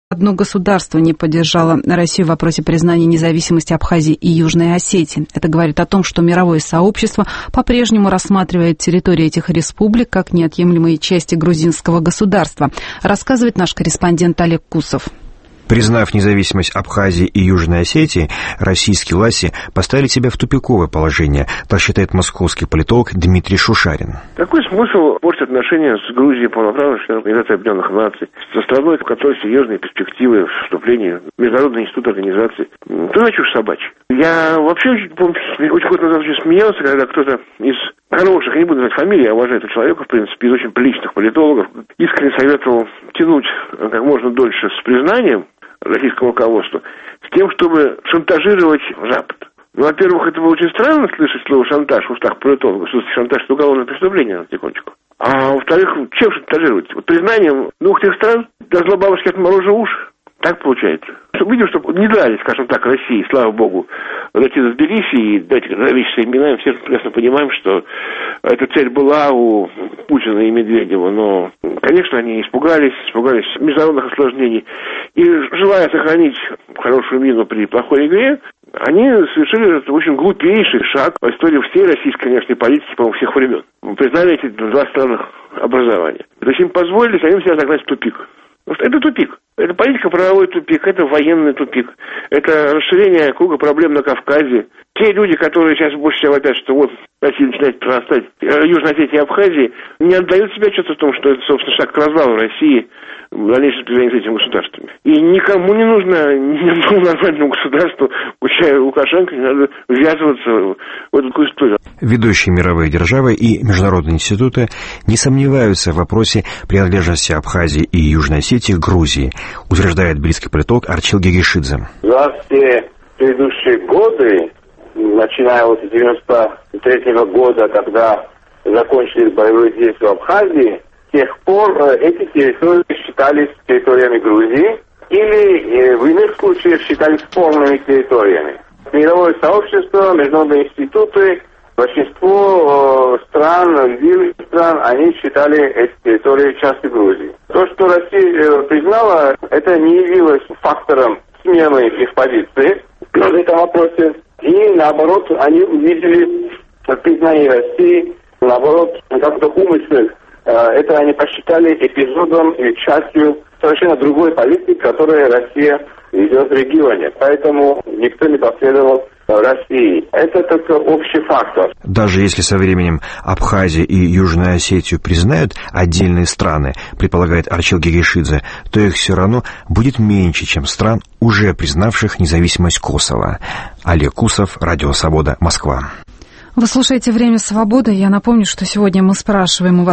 Одно государство не поддержало Россию в вопросе признания независимости Абхазии и Южной Осетии. Это говорит о том, что мировое сообщество по-прежнему рассматривает территории этих республик как неотъемлемые части грузинского государства, рассказывает наш корреспондент Олег Кусов. Признав независимость Абхазии и Южной Осетии, российские власти поставили себя в тупиковое положение, так считает московский политолог Дмитрий Шушарин. Какой смысл портить отношения с Грузией, полноправной членом Организации Объединенных Наций, со страной, в которой серьезные перспективы вступления в Международный институт организации? Кто за чушь собачья? Я вообще очень год назад смеялся, когда кто-то из хороших, я не буду называть фамилии, я уважаю этого человека, в принципе, из очень приличных политологов, искренне советовал тянуть как можно дольше с признанием российскому руководству, с тем, чтобы шантажировать Запад. Ну, во-первых, это было очень странно слышать слово «шантаж» в устах политологов. Шантаж – это уголовное преступление, на секундочку. А во-вторых, чем шантажировать? Вот признанием двух тех стран должна бабушка от морожа уши. Так получается. Видим, что не дали, скажем так, России, слава богу, дойти до Тбилиси и дать вещи именами. Все прекрасно понимаем, что эта цель была у Путина и Медведева. Но, конечно, они испугались международных осложнений. И, желая сохранить хорошую мину при плохой игре, они совершили очень глупейший шаг в истории всей российской внешней политики, по-моему, всех времен. Признали эти два странных образования. То есть им позволили самим себя загнать в тупик. Потому что это тупик. Это политико-правовой тупик, это военный тупик, это расширение круга проблем на Кавказе. Те люди, которые сейчас больше всего вопят, что вот Россия начинает прорастать Южной Осетии и Абхазии, не отдают себе отчет в том, что это, собственно, шаг к развалу России в дальнейшем сближении с этими государствами. И никому не нужно, ни одному нормальному государству, включая Лукашенко, не надо ввязываться в эту историю. Ведущие мировые державы и международные институты не сомневаются в вопросе принадлежности Абхазии и Южной Осетии к Грузии, утверждает тбилисский политолог Арчил Гегишидзе. За все предыдущие годы, начиная вот с 93-го года, когда закончились боевые действия в Абхазии, с тех пор эти территории считались территориями Грузии или в иных случаях считались спорными территориями. Мировое сообщество, международные институты, большинство стран, они считали эти территории частью Грузии. То, что Россия признала, это не явилось фактором смены их позиции в этом вопросе. И наоборот, они увидели признание России, наоборот, как-то умысел. Это они посчитали эпизодом и частью совершенно другой политики, которую Россия ведет в регионе. Поэтому никто не последовал России. Это только общий фактор. Даже если со временем Абхазию и Южную Осетию признают отдельные страны, предполагает Арчил Гегишидзе, то их все равно будет меньше, чем стран, уже признавших независимость Косово. Олег Кусов, Радио Свобода, Москва. Вы слушаете «Время свободы». Я напомню, что сегодня мы спрашиваем у вас,